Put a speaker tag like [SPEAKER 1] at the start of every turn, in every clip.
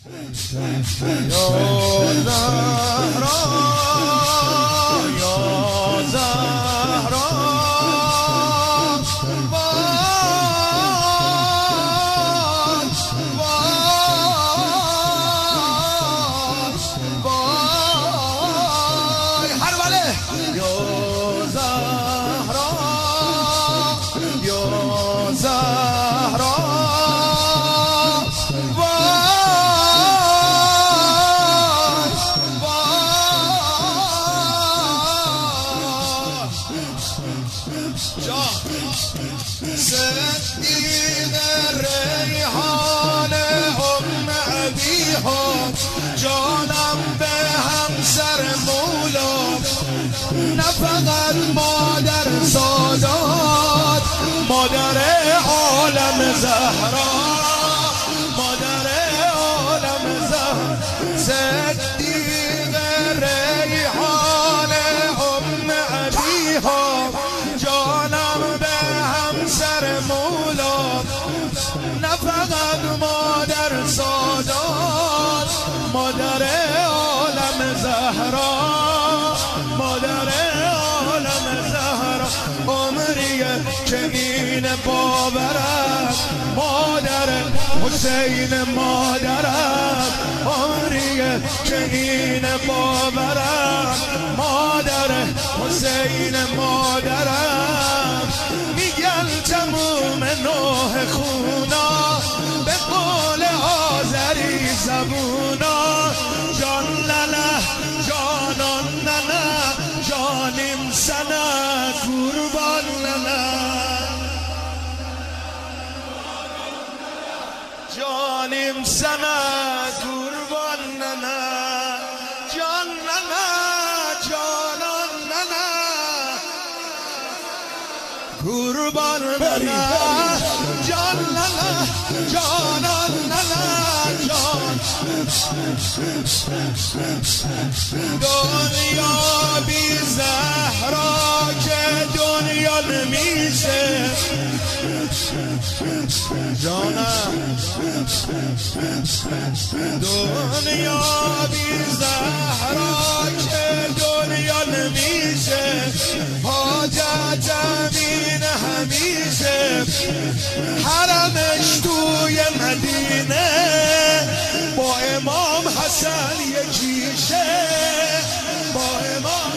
[SPEAKER 1] صدیق ریحان ام ابیها جانم به همسر مولا، نه فقط مادر سادات، مادر عالم زهرا، مادر عالم زهرا. صدیق ریحان ام ابیها جانم به همسر مولا، نه فقط مادر سادات، مادر عالم زهرا، مادر عالم زهرا. عمریه که این باورم مادر حسین مادرم، عمریه که این باورم مادر حسین مادرم. میگن تموم نوح خونا به قول آذری زبونا، جان لله جانان لله جانیم سنه قربان لله، جانیم سنه قربان لله، جان لله جانان لله قربان لله، جان لله جانان لله جان. دنیا بی زهرا که دنیا نمیشه جانم، دنیا بی زهرا که دنیا نمیشه، حاجت امین همیشه حرمش توی مدینه با امام حسن یکیشه، با امام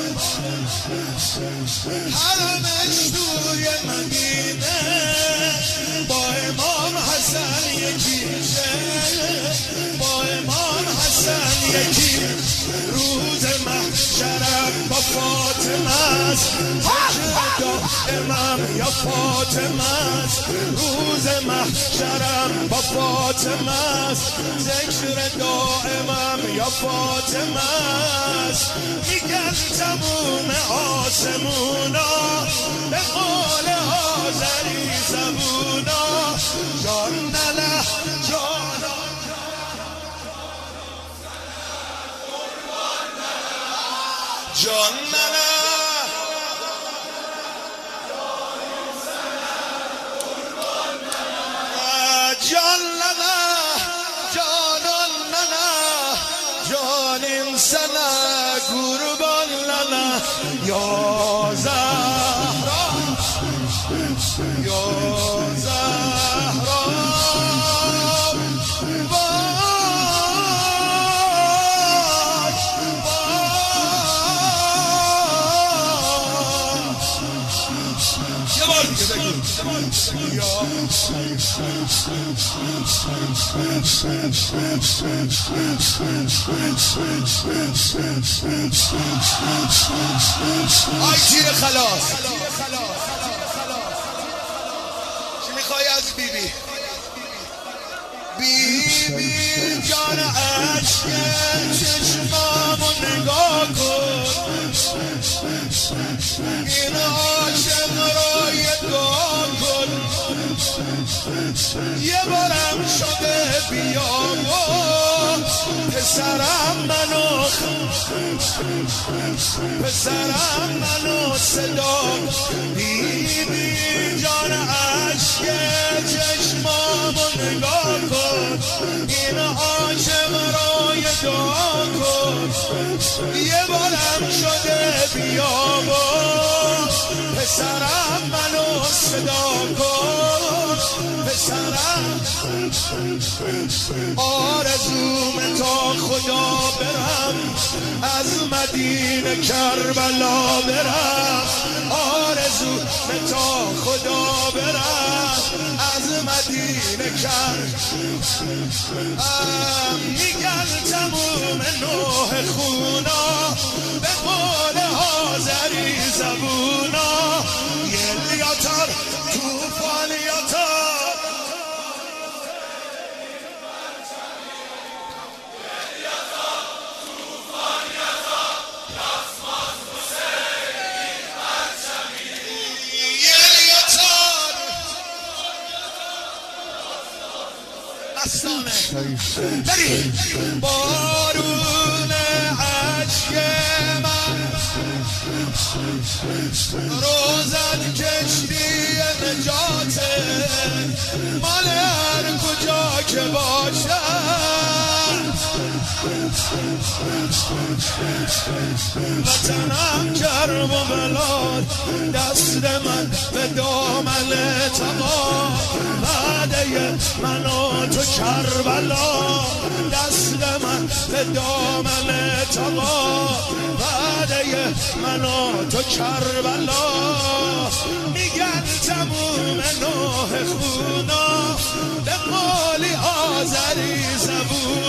[SPEAKER 1] حرمش توی مدینه با امام حسن یکیشه، با امام حسن یکی. روز محشرم با فاطمه است، دائمم یا فاطمه است، روز محشرم با فاطمه است، ذکر دائمم یا فاطمه است. میگن تموم آسمونا به قول آذری زبونا، جان لله جانا جان لله جان لله جانان لله جانیم سنه قربان لله. یا زهرا یا زهرا آی تیر خلاص. چی میخوای از بیبی؟ بیبی جان عشق چشمامو نگاه کن، این عاشق را یگاه کن، یه بارم شده بیا و پسرم منو پسرم منو صدا. بیبی جان عشق چشمامو نگاه کن، این عاشق آرزوم تا خدا برم از مدینه کربلا برم آرزوم تا خدا برم از مدینه میگن تموم نوح خونا به قول آذری زبونا یلیاتر توفانیاتر بری بارون عشق من روزت کشتی نجاته مال هر کجا که باشم وطنم کرب و بلاد دست من به دامن تقا بعده من و تو کربلا دست من به دامن تقا بعده من و تو کربلا میگن تموم نوح خونا به قولی آذری زبون